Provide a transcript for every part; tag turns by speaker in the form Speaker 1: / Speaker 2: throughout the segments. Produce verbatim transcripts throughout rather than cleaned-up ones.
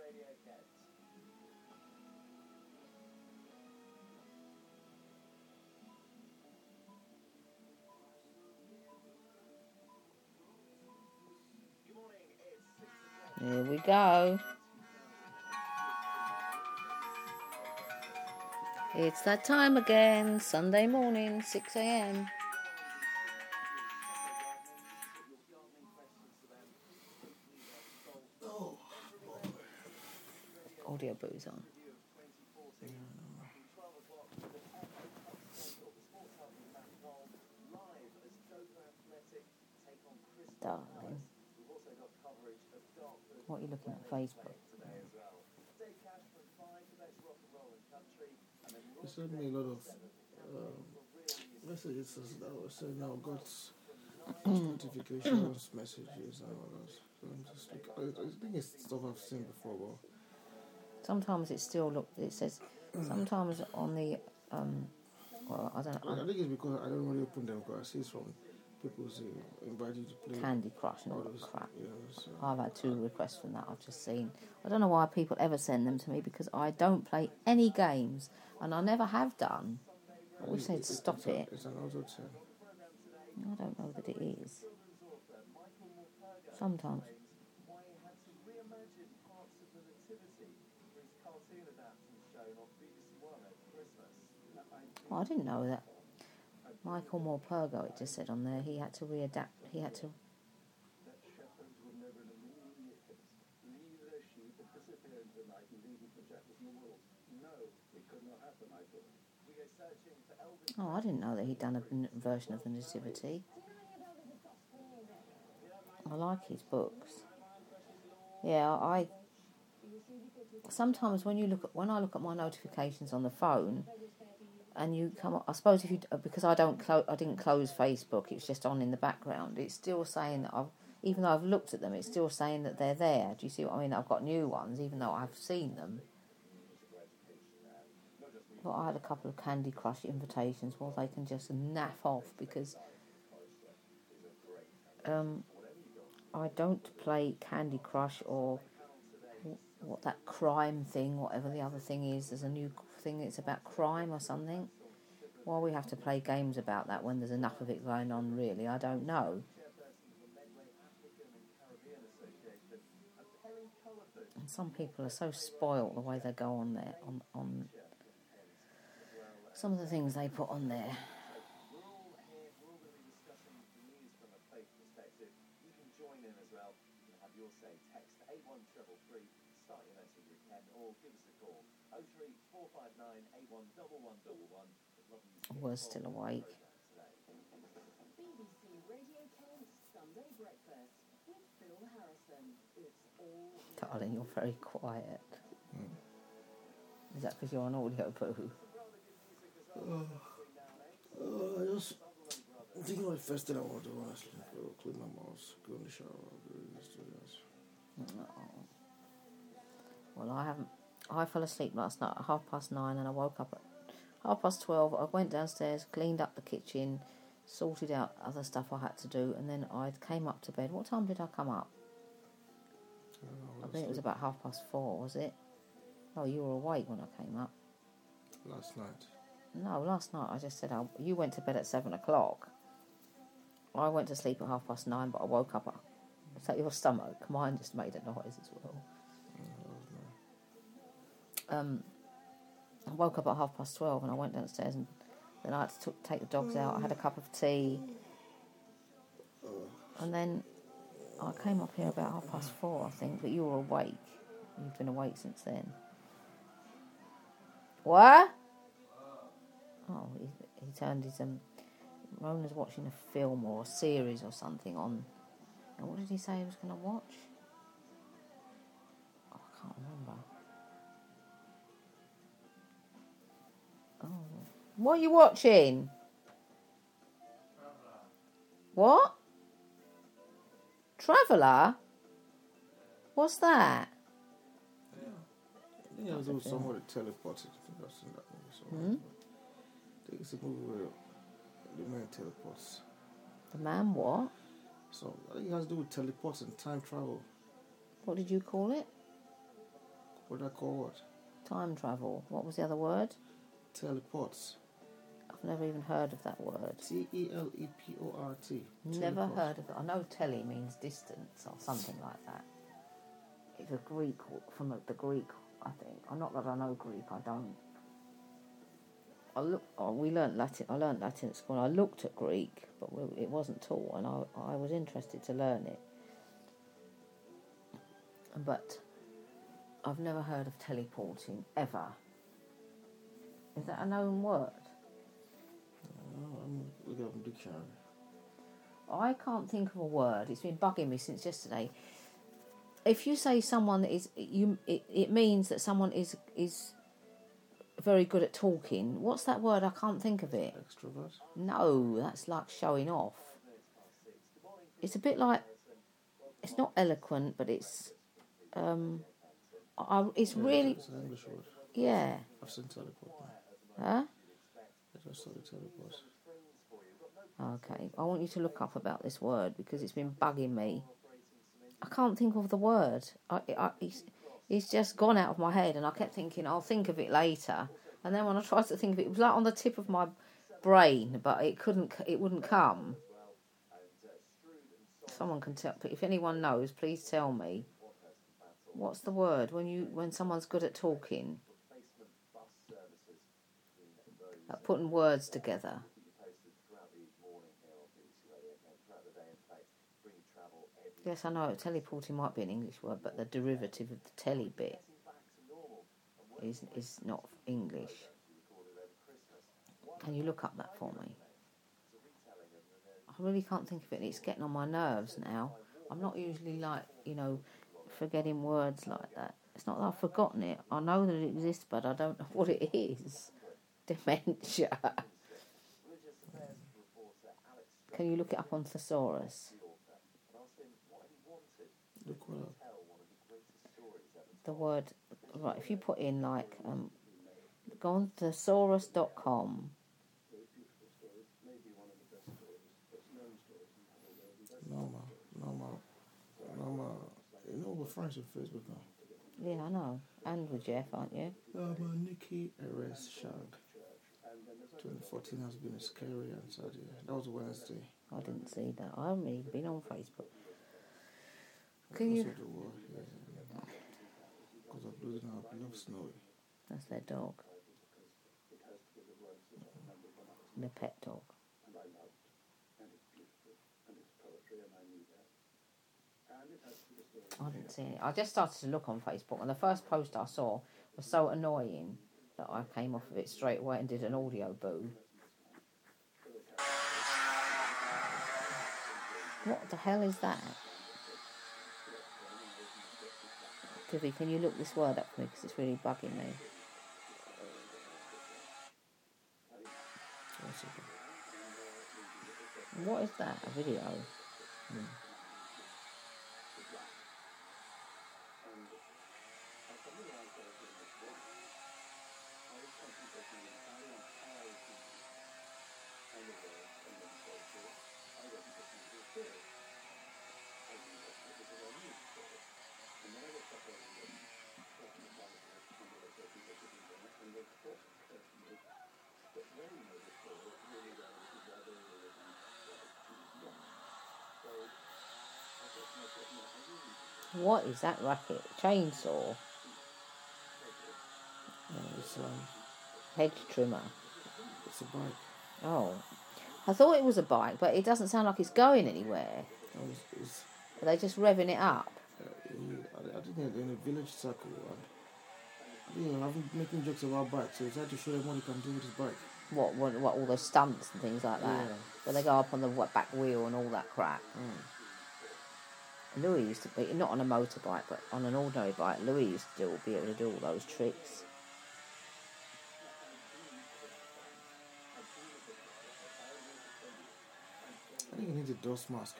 Speaker 1: Here we go. It's that time again, Sunday morning, six a.m. Audio booze on. Darling. What are you looking at? Facebook?
Speaker 2: They sent me a lot of um, messages that were saying now got notifications, messages, and all that. So I'm just like, I, I think it's stuff I've seen before, but
Speaker 1: sometimes it still look. It says sometimes on the um. Well, I don't know.
Speaker 2: I, I think it's because I don't really open them because I see it's from people who invite you to play
Speaker 1: Candy Crush and all that
Speaker 2: those,
Speaker 1: crap.
Speaker 2: Yeah, so.
Speaker 1: I've had two requests from that. I've just seen. I don't know why people ever send them to me because I don't play any games and I never have done. I wish they'd stop
Speaker 2: it's
Speaker 1: it.
Speaker 2: A, it's an auto ten.
Speaker 1: I don't know that it is. Sometimes. Oh, I didn't know that. Michael Morpurgo, it just said on there, he had to readapt. He had to. Oh, I didn't know that he'd done a n- version of the Nativity. I like his books. Yeah, I. Sometimes when you look at when I look at my notifications on the phone, and you come up, I suppose if you because I don't close, I didn't close Facebook. It's just on in the background. It's still saying that I've, even though I've looked at them, it's still saying that they're there. Do you see what I mean? I've got new ones, even though I've seen them. But I had a couple of Candy Crush invitations. Well, they can just naff off because um, I don't play Candy Crush or what that crime thing, whatever the other thing is. There's a new thing that's about crime or something. Why we have to play games about that when there's enough of it going on, really, I don't know. And some people are so spoilt the way they go on there, on, on some of the things they put on there. We're still awake. Darling, you're very quiet. Mm. Is that because you're on audio boo?
Speaker 2: Uh, uh, I just I think my first thing I want to do is clean my mouth, go in the shower, go in the studios.
Speaker 1: Oh. Well, I haven't. I fell asleep last night at half past nine, and I woke up at half past twelve. I went downstairs, cleaned up the kitchen, sorted out other stuff I had to do, and then I came up to bed. What time did I come up? I, I think it was about half past four, was it? Oh, you were awake when I came up.
Speaker 2: Last night?
Speaker 1: No, last night I just said, oh, you went to bed at seven o'clock. I went to sleep at half past nine, but I woke up at... Is that your stomach? Mine just made a noise as well. Um, I woke up at half past twelve and I went downstairs and then I had to t- take the dogs out. I had a cup of tea. And then I came up here about half past four, I think, but you were awake. You've been awake since then. What? Oh, he, he turned his... Um, Rona's watching a film or a series or something on... And what did he say he was going to watch? Oh, I can't remember. Oh. What are you watching? What? Traveller? What's that?
Speaker 2: Yeah. I think it was somebody teleported. I think I've seen that movie somewhere.
Speaker 1: Hmm?
Speaker 2: I think it's a movie where the man teleports.
Speaker 1: The man what?
Speaker 2: So I think it has to do with teleports and time travel.
Speaker 1: What did you call it?
Speaker 2: What I call what?
Speaker 1: Time travel. What was the other word?
Speaker 2: Teleports.
Speaker 1: I've never even heard of that word.
Speaker 2: T E L E P O R T.
Speaker 1: Never
Speaker 2: Teleport.
Speaker 1: heard of it. I know tele means distance or something like that. It's a Greek, from the Greek, I think. I'm not that I know Greek, I don't. I look. Oh, we learnt Latin. I learnt Latin at school. I looked at Greek, but it wasn't taught, and I, I was interested to learn it. But I've never heard of teleporting, ever. Is that a known word?
Speaker 2: Oh, I'm looking up a dictionary.
Speaker 1: I can't think of a word. It's been bugging me since yesterday. If you say someone is you, it, it means that someone is is very good at talking. What's that word? I can't think of it.
Speaker 2: Extrovert?
Speaker 1: No, that's like showing off. It's a bit like, it's not eloquent, but it's um, I, it's
Speaker 2: Yeah,
Speaker 1: really
Speaker 2: It's an English word.
Speaker 1: yeah.
Speaker 2: I've seen teleport now.
Speaker 1: Huh?
Speaker 2: I just saw the teleport.
Speaker 1: Okay, I want you to look up about this word because it's been bugging me. I can't think of the word. I, I, it's, it's just gone out of my head, and I kept thinking I'll think of it later. And then when I tried to think of it, it was like on the tip of my brain, but it couldn't. It wouldn't come. Someone can tell. If anyone knows, please tell me. What's the word when you when someone's good at talking? At putting words together. Yes, I know teleporting might be an English word, but the derivative of the telly bit is is not English. Can you look up that for me? I really can't think of it. It's getting on my nerves now. I'm not usually like, you know, forgetting words like that. It's not that I've forgotten it. I know that it exists, but I don't know what it is. Dementia. Can you look it up on Thesaurus?
Speaker 2: Look what up.
Speaker 1: The word, right, if you put in like, um, go on thesaurus dot com.
Speaker 2: Normal, normal, normal. You know we're friends with Facebook now.
Speaker 1: Yeah, I know. And with Jeff, aren't you?
Speaker 2: Normal Nikki Eres Shag. twenty fourteen has been a scary and sad year. That was Wednesday.
Speaker 1: I didn't see that. I haven't even been on Facebook. Can you?
Speaker 2: Because of the war, yeah. Because of losing our beloved Snowy.
Speaker 1: That's their dog. Their pet dog. I didn't see it. I just started to look on Facebook, and the first post I saw was so annoying that I came off of it straight away and did an audio boo. What the hell is that? Tiffy, can you look this word up for me because it's really bugging me.
Speaker 2: One second.
Speaker 1: What is that? A video? Hmm. What is that racket? Chainsaw?
Speaker 2: No, it's um,
Speaker 1: Hedge trimmer?
Speaker 2: it's a bike.
Speaker 1: Oh. I thought it was a bike, but it doesn't sound like it's going anywhere.
Speaker 2: No, it's, it's,
Speaker 1: Are they just revving it up?
Speaker 2: uh, you, I, I think they're in a village circle. And, you know, I've been making jokes about bikes, so it's hard to show them what he can do with his bike.
Speaker 1: What, what, what, all those stunts and things like that?
Speaker 2: Yeah.
Speaker 1: Where they go up on the what, back wheel and all that crap.
Speaker 2: Mm.
Speaker 1: Louis used to be, not on a motorbike, but on an ordinary bike, Louis used to do, be able to do all those tricks.
Speaker 2: I think he needs a dust mask.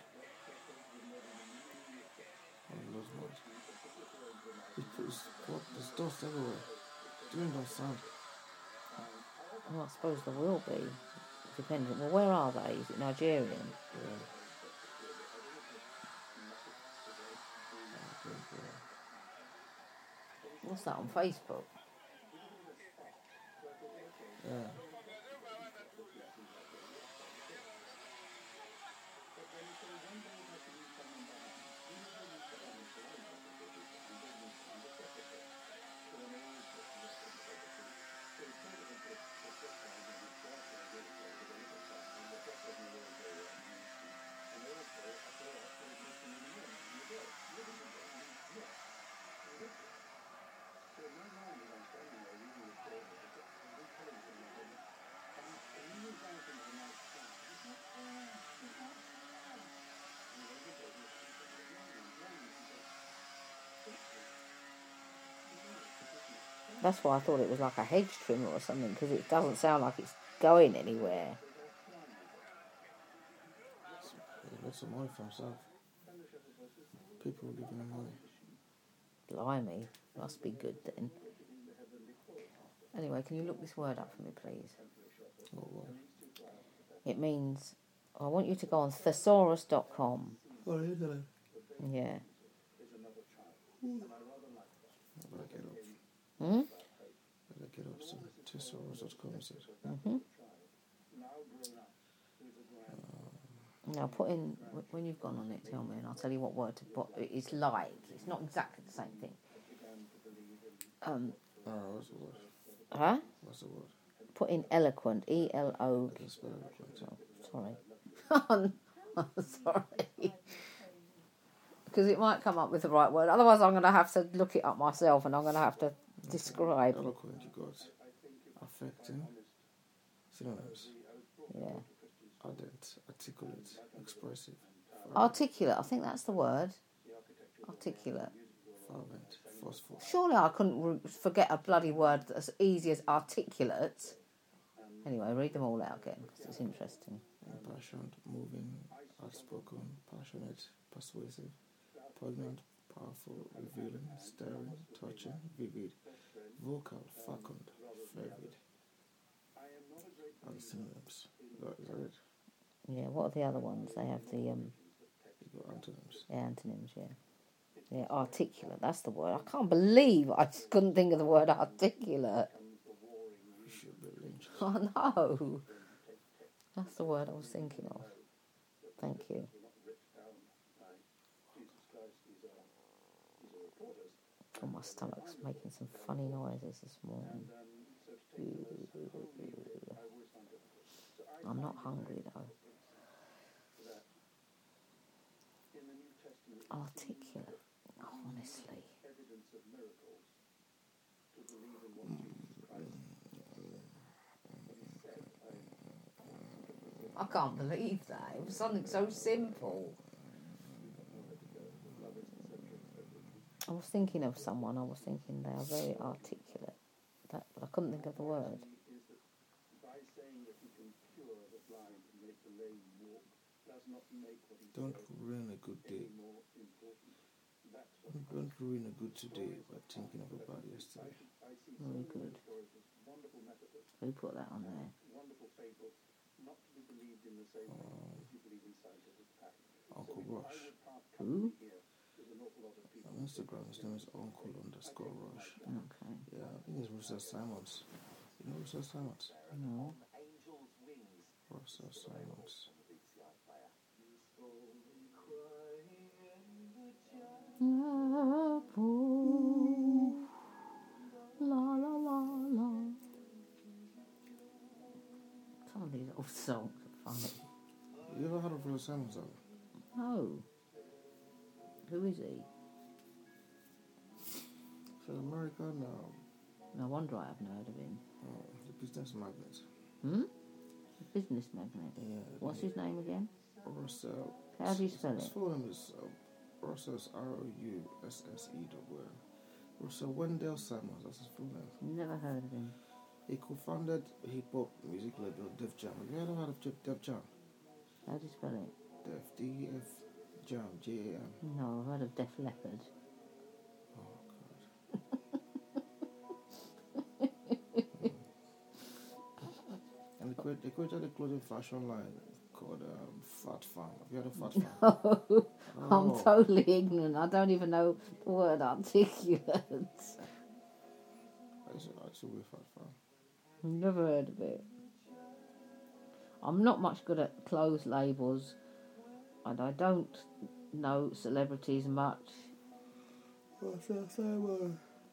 Speaker 2: One of those ones. He puts, what, there's dust everywhere. Doing that sound.
Speaker 1: Well, I suppose there will be, depending. Well, where are they? Is it Nigerian?
Speaker 2: Yeah. I think, uh,
Speaker 1: What's that, on Facebook?
Speaker 2: Yeah.
Speaker 1: That's why I thought it was like a hedge trimmer or something, because it doesn't sound like it's going anywhere.
Speaker 2: He lots of money for himself. People giving him money.
Speaker 1: Blimey, must be good then. Anyway, can you look this word up for me, please?
Speaker 2: What word?
Speaker 1: It means, I want you to go on thesaurus dot com.
Speaker 2: Oh, you got it.
Speaker 1: Yeah.
Speaker 2: I better get up.
Speaker 1: Hmm?
Speaker 2: Better get up soon. thesaurus dot com is it?
Speaker 1: Mm-hmm. Now put in, when you've gone on it, tell me, and I'll tell you what word to put. It's like, it's not exactly the same thing. Um,
Speaker 2: Oh, what's the word?
Speaker 1: huh?
Speaker 2: What's the word?
Speaker 1: Put in eloquent, E L O.
Speaker 2: I can spell eloquent.
Speaker 1: Sorry. Oh, sorry. Because it might come up with the right word. Otherwise, I'm going to have to look it up myself, and I'm going to have to describe.
Speaker 2: Eloquent, you got affecting, synonyms.
Speaker 1: Yeah.
Speaker 2: Ardent, articulate, expressive,
Speaker 1: Articulate, I think that's the word. Articulate.
Speaker 2: fervent, forceful.
Speaker 1: Surely I couldn't re- forget a bloody word as easy as articulate. Anyway, read them all out again, because it's interesting.
Speaker 2: Impassioned, moving, outspoken, passionate, persuasive, poignant, powerful, revealing, stirring, touching, vivid, vocal, fecund, fervid. And synonyms. Is that, is that it?
Speaker 1: Yeah, what are the other ones? They have the um,
Speaker 2: You got antonyms.
Speaker 1: yeah, antonyms, yeah. Yeah, articulate, that's the word. I can't believe I just couldn't think of the word articulate.
Speaker 2: You should be lynched.
Speaker 1: I know. That's the word I was thinking of. Thank you. Oh, my stomach's making some funny noises this morning. I'm not hungry though. Articulate, honestly. I can't believe that. It was something so simple. I was thinking of someone, I was thinking they are very articulate. That, but I couldn't think of the word.
Speaker 2: Don't ruin a good day. Don't ruin a good today by thinking of a bad yesterday.
Speaker 1: Very good. Who put that on there?
Speaker 2: Um, Uncle Rush.
Speaker 1: Who?
Speaker 2: On Instagram, his name is Uncle underscore Rush.
Speaker 1: Okay.
Speaker 2: Yeah, I think it's Russell Simons. You know Russell Simons?
Speaker 1: No.
Speaker 2: Russell Simons.
Speaker 1: La la la la. Some of these old songs are funny.
Speaker 2: You ever heard of Russell Simons? Though?
Speaker 1: No. Who is he?
Speaker 2: He's in America now.
Speaker 1: No wonder I haven't heard of him.
Speaker 2: Oh, the business magnate.
Speaker 1: Hmm? A business magnate.
Speaker 2: Yeah.
Speaker 1: What's his name again?
Speaker 2: Russell.
Speaker 1: How do you spell
Speaker 2: His
Speaker 1: it?
Speaker 2: full name is uh, Russell's R O U S S E W. Russell Wendell Simons. That's his full name.
Speaker 1: Never heard of him.
Speaker 2: He co-founded hip hop music label Def Jam. Have you ever heard of Def Def Jam?
Speaker 1: How do you spell it?
Speaker 2: Def D E F Jam J A M.
Speaker 1: No, I've heard of Def Leppard.
Speaker 2: Oh God. And they created, they created a clothing fashion line called um, Fat Farm. Have you heard of Fat Farm?
Speaker 1: No,
Speaker 2: Oh.
Speaker 1: I'm totally ignorant. I don't even know the word articulate.
Speaker 2: It's a, it's a weird fat fan.
Speaker 1: Never heard of it. I'm not much good at clothes labels, and I don't know celebrities much.
Speaker 2: What's that same one?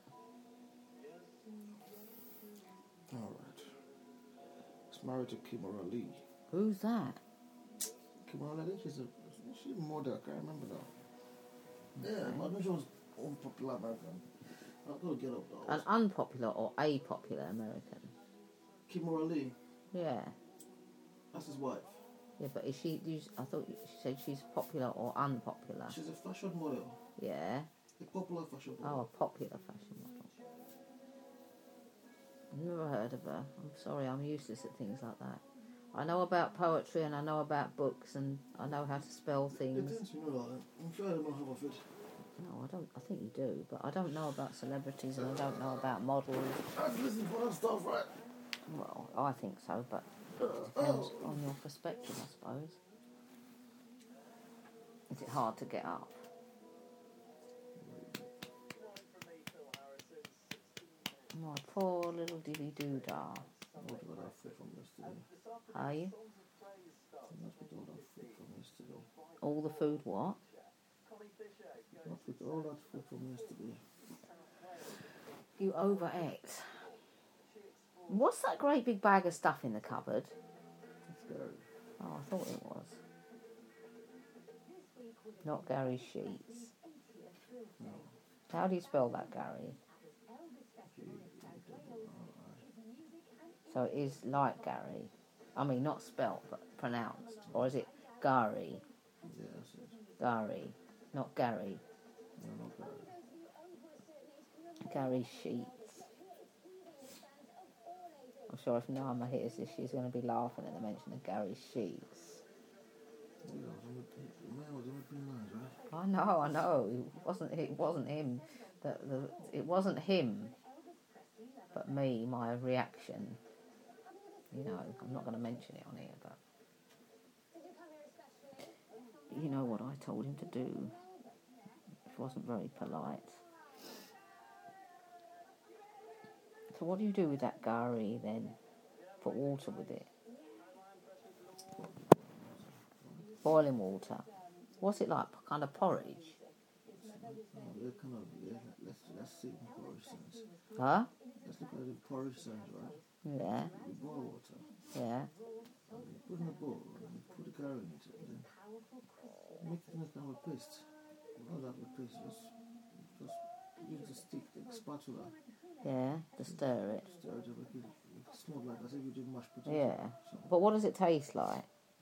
Speaker 2: Alright. He's married to Kimora Lee.
Speaker 1: Who's that?
Speaker 2: Kimora Lee, she's a, she's a model, I can't remember now. Yeah, I know she was unpopular American. I've got to get up though.
Speaker 1: An unpopular or a popular American?
Speaker 2: Kimora Lee.
Speaker 1: Yeah.
Speaker 2: That's his wife.
Speaker 1: Yeah, but is she, you, I thought you said she's popular or unpopular.
Speaker 2: She's a fashion model.
Speaker 1: Yeah.
Speaker 2: A popular fashion model.
Speaker 1: Oh, a popular fashion model. Never heard of her. I'm sorry, I'm useless at things like that. I know about poetry and I know about books and I know how to spell things.
Speaker 2: It you know that. I'm sure I don't know half of it.
Speaker 1: No, I don't. I think you do, but I don't know about celebrities and I don't know about models.
Speaker 2: I've listened for that stuff, right?
Speaker 1: Well, I think so, but it depends on your perspective, I suppose. Is it hard to get up? My poor little dilly doodah.
Speaker 2: What about that food from yesterday?
Speaker 1: Are you?
Speaker 2: You must be all that food from yesterday.
Speaker 1: All the food what?
Speaker 2: What with all that food from yesterday?
Speaker 1: You overate. What's that great big bag of stuff in the cupboard?
Speaker 2: It's Gary.
Speaker 1: Oh, I thought it was. Not Gary's sheets.
Speaker 2: No.
Speaker 1: How do you spell that, Gary? So it is like Gary. I mean, not spelt, but pronounced. Or is it Gary?
Speaker 2: Yeah, that's it.
Speaker 1: Gary. Not Gary.
Speaker 2: No, not Gary.
Speaker 1: Gary's sheets. I'm sure if Nama hears this, she's going to be laughing at the mention of Gary's sheets.
Speaker 2: Yeah, the man was only three lines, right?
Speaker 1: I know, I know. It wasn't. It wasn't him. The, the, it wasn't him. But me, my reaction. You know, I'm not going to mention it on here, but you know what I told him to do. It wasn't very polite. So what do you do with that Gary then? Put water with it. Boiling water. What's it like? Kind of porridge?
Speaker 2: No, they're kind of, yeah, let's, let's see in porridge sense.
Speaker 1: Huh?
Speaker 2: Let's look at it in porridge sense, right?
Speaker 1: Yeah.
Speaker 2: You boil water.
Speaker 1: Yeah.
Speaker 2: And you put in a bowl and you put the Gary in it. And then make it like kind of a paste. Not that a paste, just, just use the stick, the spatula.
Speaker 1: Yeah. To stir it.
Speaker 2: Stir it up, make it, make it smooth like as if you did mashed potatoes.
Speaker 1: Yeah.
Speaker 2: So,
Speaker 1: But what does it taste like?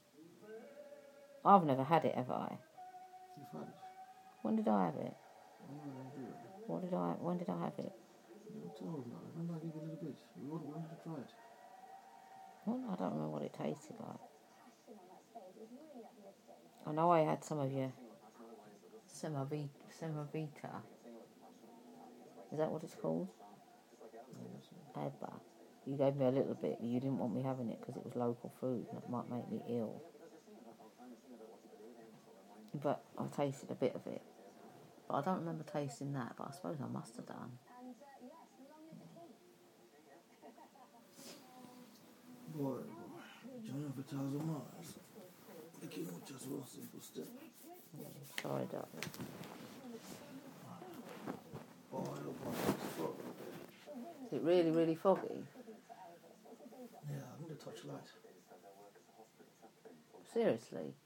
Speaker 1: I've never had it, have I?
Speaker 2: you've had it.
Speaker 1: When did I have it?
Speaker 2: I'm not going to do it.
Speaker 1: What did I? When did I have it?
Speaker 2: You tell me now. Remember I gave you a little bit. We want, wanted to try it.
Speaker 1: Well, I don't remember what it tasted like. I know I had some of your semavita. semavita. Is that what it's called?
Speaker 2: Yeah, that's it.
Speaker 1: Adba. You gave me a little bit, but you didn't want me having it because it was local food and it might make me ill. But I tasted a bit of it. But I don't remember tasting that, but I suppose I must have done.
Speaker 2: Boy, boy. Journey of a thousand miles. Making with just one simple step.
Speaker 1: Sorry, darling.
Speaker 2: Boy, oh boy, it's fog out there.
Speaker 1: Is it really, really foggy?
Speaker 2: Yeah, I'm going to touch light.
Speaker 1: Seriously?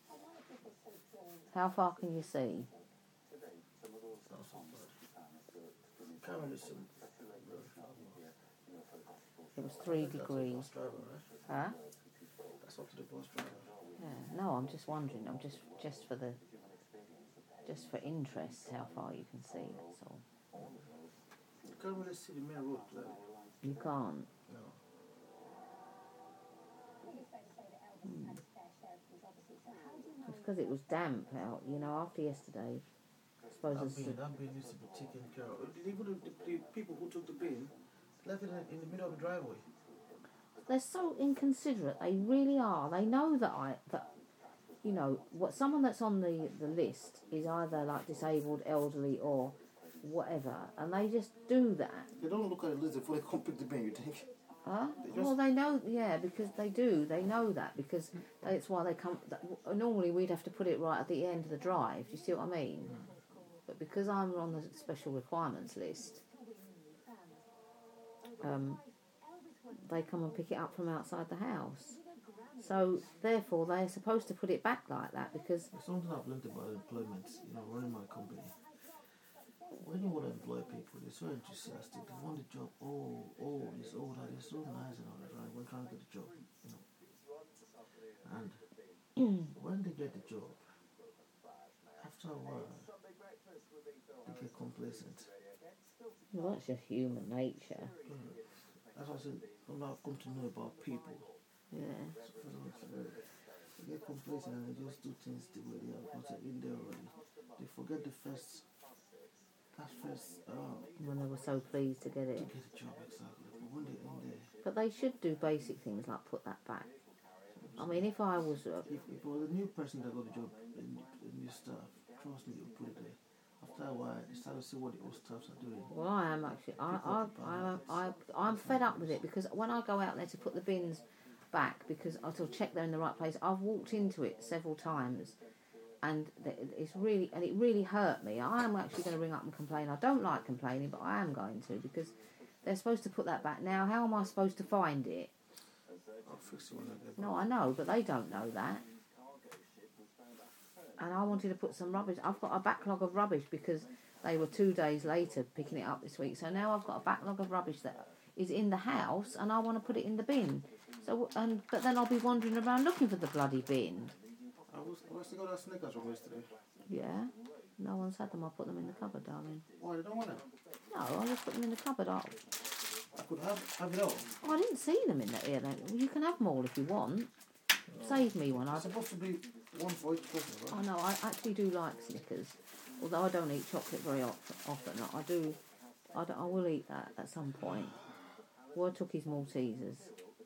Speaker 1: How far can you see?
Speaker 2: Not so bad. Can't really see very far.
Speaker 1: It was three
Speaker 2: That's the
Speaker 1: degrees.
Speaker 2: bus driver, right?
Speaker 1: Huh?
Speaker 2: That's up to the bus driver.
Speaker 1: Yeah. No, I'm just wondering. I'm just just for the just for interest how far you can see. That's all.
Speaker 2: You can't really see the main road clearly.
Speaker 1: You can't.
Speaker 2: No.
Speaker 1: Hmm. It's because it was damp out. You know, after yesterday. I suppose
Speaker 2: That
Speaker 1: it's
Speaker 2: bin, that bin needs to be taken care of. Even the, the, the people who took the bin left it in, in the middle of the driveway.
Speaker 1: they're so inconsiderate. They really are. They know that I that you know what someone that's on the, the list is either like disabled, elderly, or whatever, and they just do that.
Speaker 2: They don't look at the list before they come pick the bin, you think?
Speaker 1: Huh?
Speaker 2: They just-
Speaker 1: Well, they know, yeah, because they do. They know that because that's why they come. That, normally, we'd have to put it right at the end of the drive. Do you see what I mean? But because I'm on the special requirements list, um, they come and pick it up from outside the house. So therefore, they're supposed to put it back like that because
Speaker 2: There's something I've learned about employment, you know, running my company. When you want to employ people, they're so enthusiastic. They want the job. Oh, oh, this, oh, that is so nice and all that, right? We're trying to get the job, you know. And when they get the job, after a while, they get complacent.
Speaker 1: well, that's just human nature.
Speaker 2: Mm. That's what I said. I've now come to know about people.
Speaker 1: Yeah.
Speaker 2: They get complacent and they just do things the way they are because they're in there already. They forget the first, that first, um,
Speaker 1: When they were so pleased to get
Speaker 2: to
Speaker 1: it.
Speaker 2: get a job exactly. But when they're in there,
Speaker 1: But they should do basic things like put that back. I mean, if I was, uh,
Speaker 2: if, if it was a new person that got the job, a new, a new staff, trust me, they'll put it there. After a while, they start to see what the old staffs are doing.
Speaker 1: well, I am actually, I, I, I, I, I'm fed up with it because when I go out there to put the bins back, because I will check they're in the right place, I've walked into it several times, and it's really, and it really hurt me. I am actually going to ring up and complain. I don't like complaining, but I am going to because they're supposed to put that back. Now, how am I supposed to find it?
Speaker 2: I'll fix it when I get back.
Speaker 1: No, I know, but they don't know that. And I wanted to put some rubbish. I've got a backlog of rubbish because they were two days later picking it up this week. So now I've got a backlog of rubbish that is in the house, and I want to put it in the bin. So, and but then I'll be wandering around looking for the bloody bin.
Speaker 2: I was, I was got that Snickers from yesterday.
Speaker 1: Yeah, no one's had them. I put them in the cupboard, darling.
Speaker 2: Why, they don't want it?
Speaker 1: No, I just put them in the cupboard. I,
Speaker 2: I could have, have it all.
Speaker 1: oh, I didn't see them in there. Then you can have them all if you want. Save me one. I
Speaker 2: It's supposed to be one for each person, right?
Speaker 1: I know, I actually do like Snickers, although I don't eat chocolate very often. often. I do, I, do, I will eat that at some point. Well, I took his Maltesers.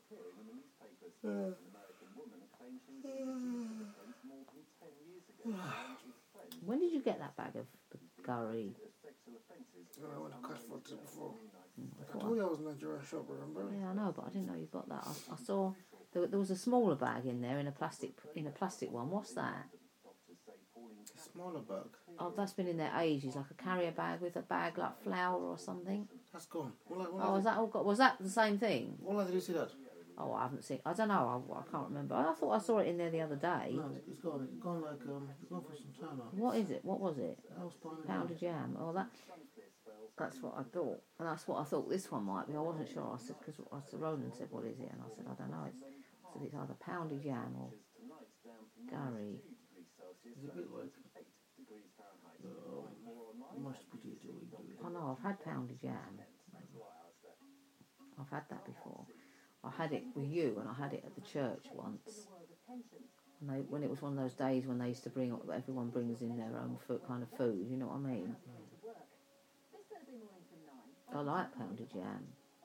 Speaker 1: When did you get that bag of curry?
Speaker 2: When I went to Catford before.
Speaker 1: I
Speaker 2: I
Speaker 1: thought
Speaker 2: told you I was a Nigerian shopper, remember?
Speaker 1: I, yeah, I know, but I didn't know you got that. I, I saw there, there was a smaller bag in there in a plastic in a plastic one. What's that?
Speaker 2: A smaller bag.
Speaker 1: Oh, that's been in there ages, like a carrier bag with a bag like flour or something.
Speaker 2: That's gone. When, when,
Speaker 1: Oh, was that all got? Was that the same thing?
Speaker 2: when did you see that?
Speaker 1: Oh, I haven't seen. I don't know. I, I can't remember. I thought I saw it in there the other day.
Speaker 2: No, it's gone. It's gone like, um, it's gone for some time now.
Speaker 1: What is it? What was it?
Speaker 2: That was pounded
Speaker 1: Pounded jam. Oh, that. That's what I thought, and that's what I thought this one might be. I wasn't sure. I said because I said Roland said, "What is it?" And I said, "I don't know." It's, I said it's either pounded jam or curry.
Speaker 2: It's a bit like the um, mashed potato we do.
Speaker 1: Oh no, I've had pounded jam. I've had that before. I had it with you, and I had it at the church once. And they, when it was one of those days when they used to bring, everyone brings in their own food, kind of food. You know what I mean? I like pounded jam.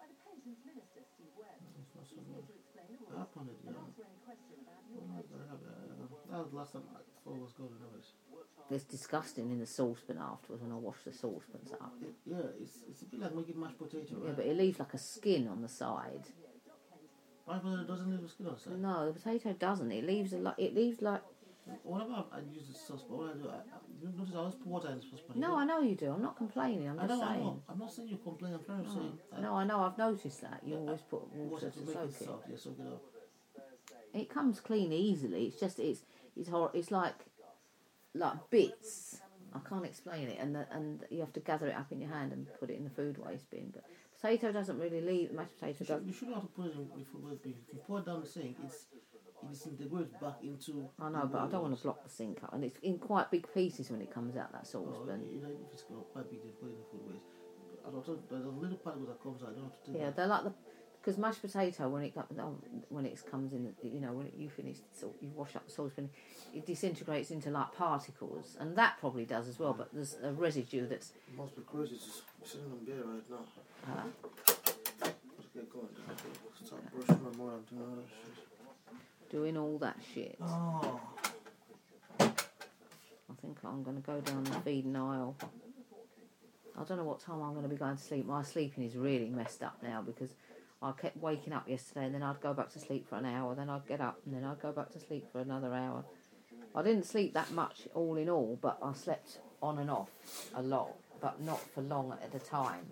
Speaker 2: It's not so good. I have pounded jam. Oh, I gotta have that. That was the last time I thought it was good.
Speaker 1: It's disgusting in the saucepan afterwards when I wash the saucepans up.
Speaker 2: It, yeah, it's it's a bit like making mashed potato, right?
Speaker 1: Yeah, but it leaves like a skin on the side.
Speaker 2: Mashed potato doesn't leave a skin on the side.
Speaker 1: No, the potato doesn't. It leaves a lot. It leaves like.
Speaker 2: Whenever I, I use the sauce, but what I do, I, I, you notice I always put water in the saucepan.
Speaker 1: No, I know you do. I'm not complaining. I'm
Speaker 2: I
Speaker 1: just
Speaker 2: know, I
Speaker 1: saying.
Speaker 2: know. I'm not saying you complain. I'm trying to say.
Speaker 1: Oh. No, I know. I've noticed that. You always put water
Speaker 2: Water
Speaker 1: to
Speaker 2: to make
Speaker 1: soak
Speaker 2: it
Speaker 1: it.
Speaker 2: soft. Yeah, soak it up.
Speaker 1: It comes clean easily. It's just it's it's hor- It's like like bits. I can't explain it, and the, and you have to gather it up in your hand and put it in the food waste bin. But potato doesn't really leave. Mashed potato
Speaker 2: You,
Speaker 1: does.
Speaker 2: should, you shouldn't have to put it in the food waste bin. If you pour it down the sink, it's it disintegrates back into.
Speaker 1: I know, but I don't want to block the sink up, and it's in quite big pieces when it comes out that
Speaker 2: Oh,
Speaker 1: saucepan.
Speaker 2: you know, if it's quite big, then put it in the food waste. I don't know, there's a little particle that comes out. I don't have to take
Speaker 1: Yeah,
Speaker 2: that.
Speaker 1: they're like the because mashed potato when it comes oh, when it comes in, you know, when you finish, so you wash up the saucepan, it disintegrates into like particles, and that probably does as well. But there's a residue that's.
Speaker 2: It must be crazy just sitting on bed right now.
Speaker 1: Uh,
Speaker 2: Let's get going. Start brushing my mind and all that shit.
Speaker 1: doing all that shit.
Speaker 2: Oh.
Speaker 1: I think I'm going to go down the feeding aisle. I don't know what time I'm going to be going to sleep. My sleeping is really messed up now because I kept waking up yesterday and then I'd go back to sleep for an hour, then I'd get up and then I'd go back to sleep for another hour. I didn't sleep that much all in all, but I slept on and off a lot, but not for long at a time.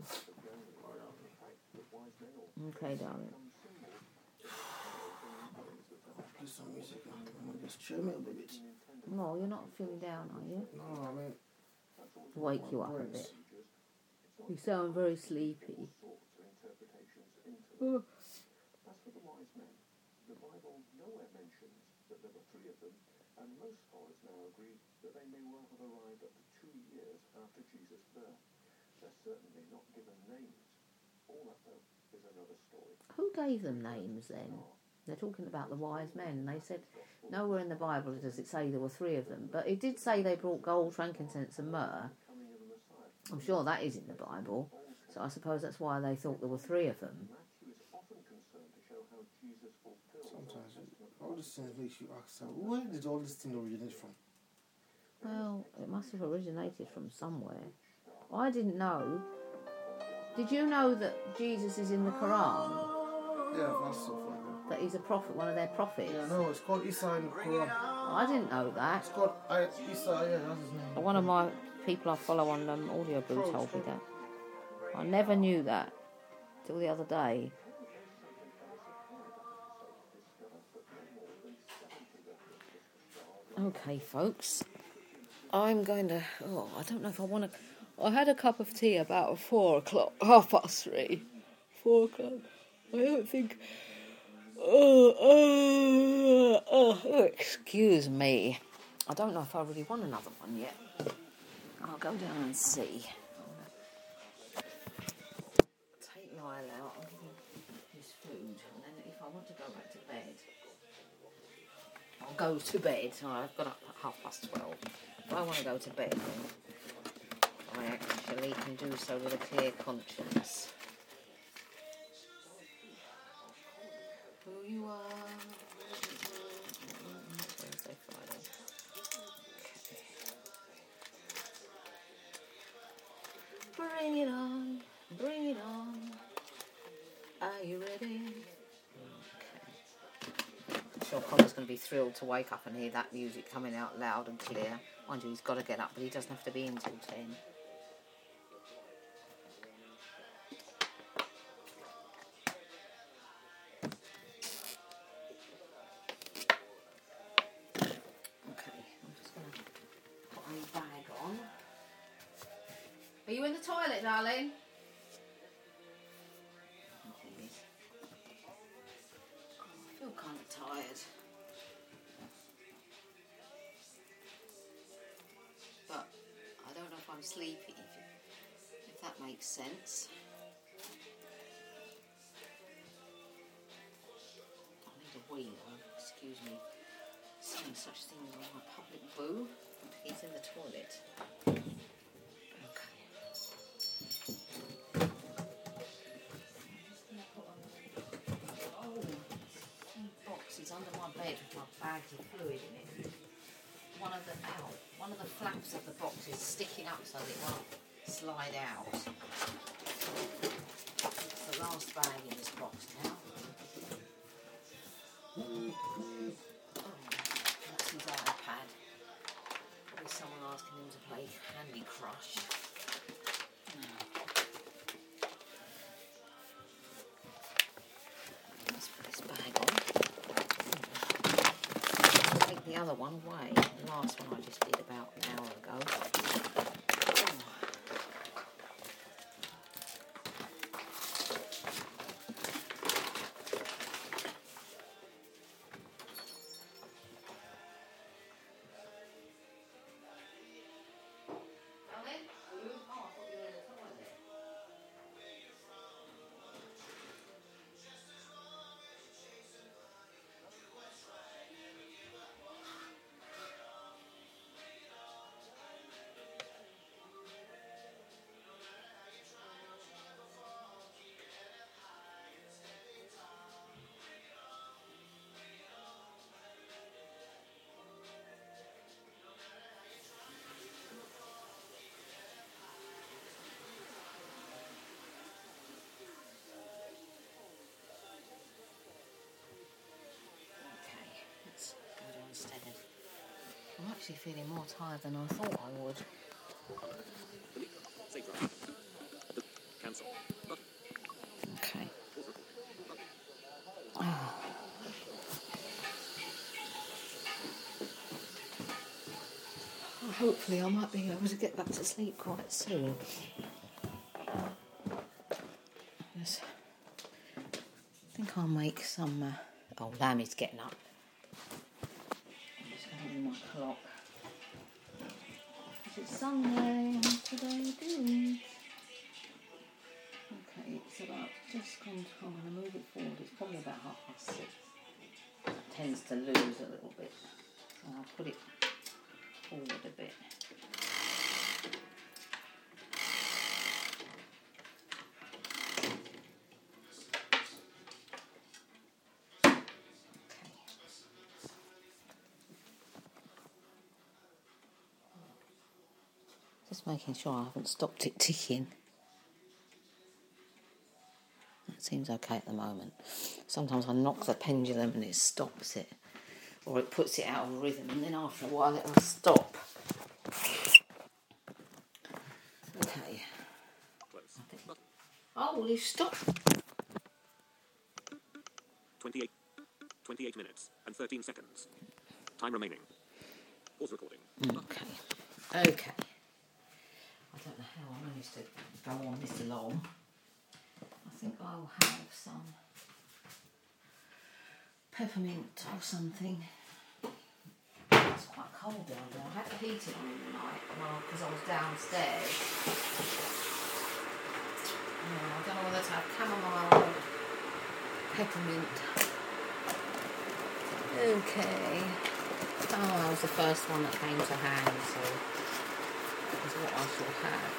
Speaker 1: Okay, darling.
Speaker 2: Play some music. Just cheer me up a bit.
Speaker 1: No, you're not feeling down, are you?
Speaker 2: No, I mean...
Speaker 1: Wake you up a bit. You sound very sleepy. Oh.
Speaker 3: As for the wise men, the Bible nowhere mentions that there were three of them, and most scholars now agree that they may well have arrived up to two years after Jesus' birth. They're certainly not given names. All that, though, is another story.
Speaker 1: Who gave them names then? They're talking about the wise men. They said nowhere in the Bible does it say there were three of them, but it did say they brought gold, frankincense and myrrh. I'm sure that is in the Bible, so I suppose that's why they thought there were three of them.
Speaker 2: Sometimes all these things makes you ask, where did all this thing originate from?
Speaker 1: Well, it must have originated from somewhere. I didn't know. Did you know that Jesus is in the Quran?
Speaker 2: Yeah, that's so funny.
Speaker 1: That he's a prophet, one of their prophets?
Speaker 2: Yeah, no, it's called Isa in the Quran.
Speaker 1: I didn't know that.
Speaker 2: It's called I, Isa, yeah, that's his name.
Speaker 1: One of my people I follow on um, Audio Boo told me that. I never knew that till the other day. Okay, folks. I'm going to... Oh, I don't know if I want to... I had a cup of tea about four o'clock, half past three. Four o'clock. I don't think... Oh, oh, oh, oh, excuse me. I don't know if I really want another one yet. I'll go down and see. Take Niall out and give him his food. And then if I want to go back to bed, I'll go to bed. Oh, I've got up at half past twelve. If I want to go to bed, then I actually can do so with a clear conscience. Who you are? Thursday, Friday. Okay. Bring it on, bring it on. Are you ready? Okay. I'm sure Connor's going to be thrilled to wake up and hear that music coming out loud and clear. Mind you, he's got to get up, but he doesn't have to be in till ten. Are you in the toilet, darling? I feel kind of tired. But I don't know if I'm sleepy, if that makes sense. I need a wee though, excuse me. Saying such things on my public boo. He's in the toilet. Under my bed with my bags of fluid in it. One of the ow, one of the flaps of the box is sticking up so that it won't slide out. It's the last bag in this box now. Oh, that's his iPad. Probably someone asking him to play Candy Crush. Let's put this bag on. The other one away. The last one I just did about an hour ago. actually feeling more tired than I thought I would.
Speaker 3: Cancel.
Speaker 1: Okay. Oh. Well, hopefully I might be able to get back to sleep quite soon. Yes. I think I'll make some... Uh... Oh, Lammy's getting up. I'm just going to do my clock. It's Sunday, what did I do? Okay, it's about just gone. I'm going to move it forward. It's probably about half past six. It tends to lose a little bit. So I'll put it forward a bit. Just making sure I haven't stopped it ticking. That seems okay at the moment. Sometimes I knock the pendulum and it stops it. Or it puts it out of rhythm and then after a while it'll stop. Okay. Oh, will you stop?
Speaker 3: twenty-eight, twenty-eight minutes and thirteen seconds. Time remaining. Pause recording.
Speaker 1: Okay. Okay. I don't know how I managed to go on this long. I think I'll have some peppermint or something. It's quite cold down there. I had the heater on in the night because I was downstairs. Yeah, I don't know whether to have chamomile or peppermint. Okay. Oh, that was the first one that came to hand, so that's what I shall have.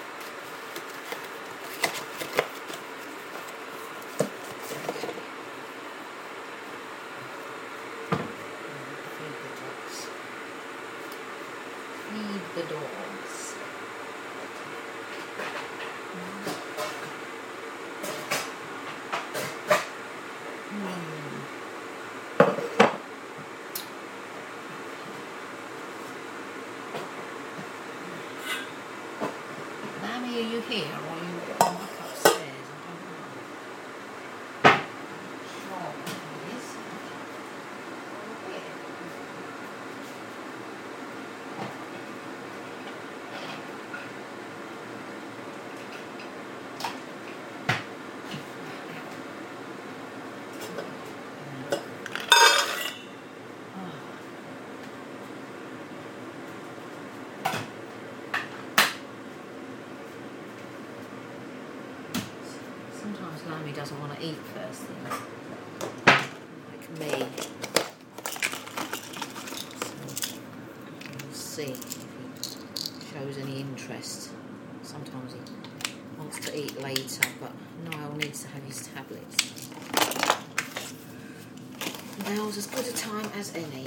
Speaker 1: Okay. Feed the dogs. Feed the dogs. Are you here or are you back upstairs? I don't know. Oh, yes. Sometimes Lammy doesn't want to eat first thing, like me. So we'll see if he shows any interest. Sometimes he wants to eat later, but Niall needs to have his tablets. Now's as good a time as any.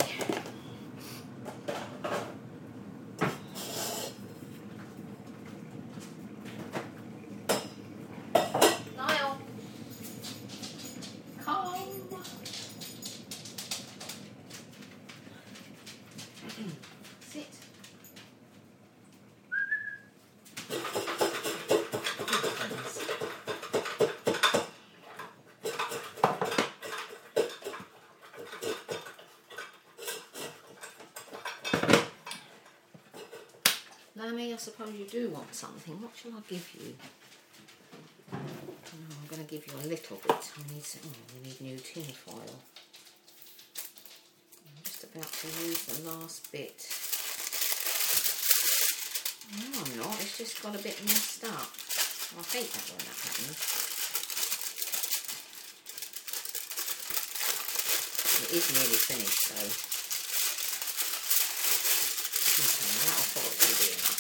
Speaker 1: Sit. Lammy, I suppose you do want something. What shall I give you? Oh, I'm going to give you a little bit. I need some, oh, we need new tin foil. I'm just about to use the last bit. No, I'm not. It's just got a bit messed up. I hate that when that happens. It is nearly finished though. Okay, that'll probably be enough.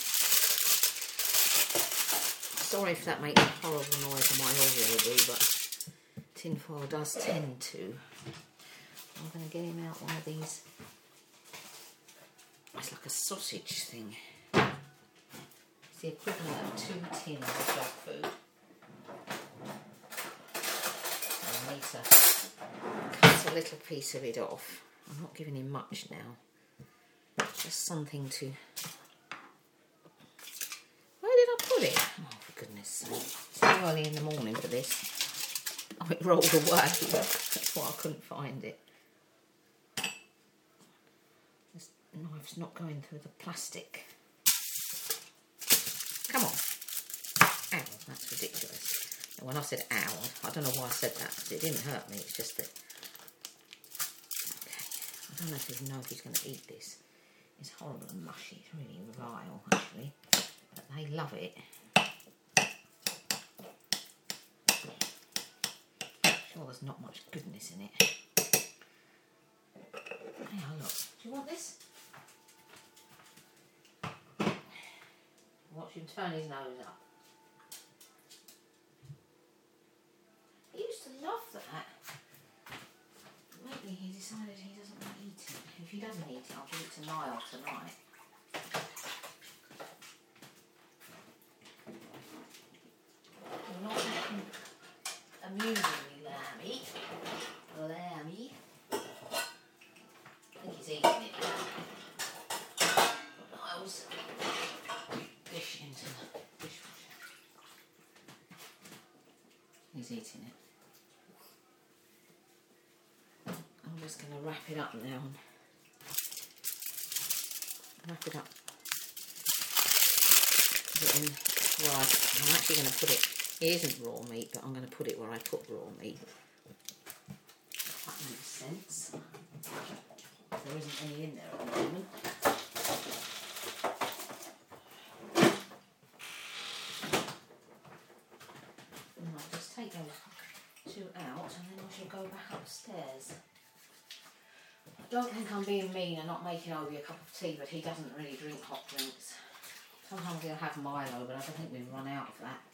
Speaker 1: Sorry if that makes a horrible noise on my audio, but tinfoil does tend to. I'm going to get him out one of these. It's like a sausage thing. It's the equivalent of two tins of dog food. I need to cut a little piece of it off. I'm not giving him much now. Just something to... Where did I put it? Oh, for goodness sake. It's too early in the morning for this. Oh, it rolled away. That's why I couldn't find it. This knife's not going through the plastic. Come on. Ow, that's ridiculous. And when I said ow, I don't know why I said that, because it didn't hurt me. It's just that... Okay. I don't know if you know if he's going to eat this. It's horrible and mushy. It's really vile, actually. But they love it. Sure, there's not much goodness in it. Hey, look. Do you want this? Watch him turn his nose up. He used to love that. Lately he decided he doesn't want to eat it. If he doesn't eat it, I'll give it to Niall tonight. You're not looking amusingly, Lammy. Lammy. I think he's eating it now. Put Niall's dish into the dishwasher. He's eating it. I'm just going to wrap it up now. Wrap it up. Put it in. Well, I'm actually going to put it. It isn't raw meat, but I'm going to put it where I put raw meat. That makes sense. There isn't any in there at the moment. And I'll just take those two out, and then I shall go back upstairs. I don't think I'm being mean and not making Obi a cup of tea, but he doesn't really drink hot drinks. Sometimes he'll have Milo, but I don't think we've run out of that.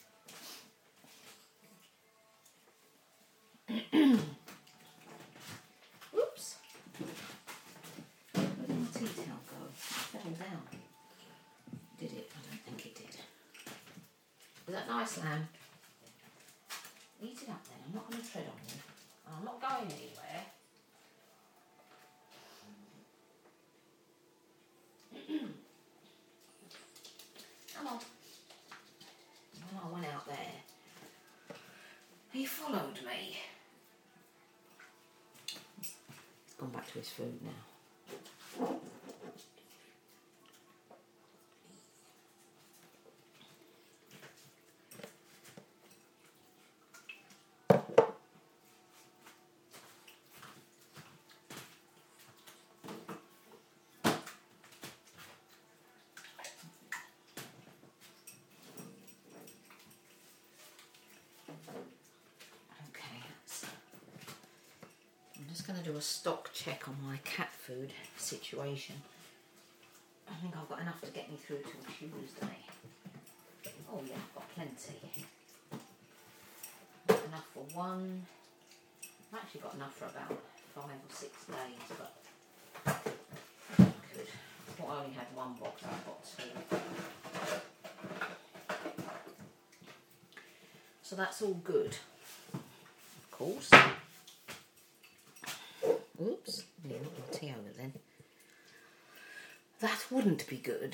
Speaker 1: Oops. Where did my tea towel go? It fell down. Did it? I don't think it did. Is that nice, Lamb? Eat it up then. I'm not going to tread on you. I'm not going anywhere. Come on. When I went out there, he followed me. He's gone back to his food now. Going to do a stock check on my cat food situation. I think I've got enough to get me through till Tuesday. Oh yeah, I've got plenty. Got enough for one. I've actually got enough for about five or six days, but good. I thought I only had one box, I've got two. So that's all good, of course. Oops, yeah, not my tea over then. That wouldn't be good.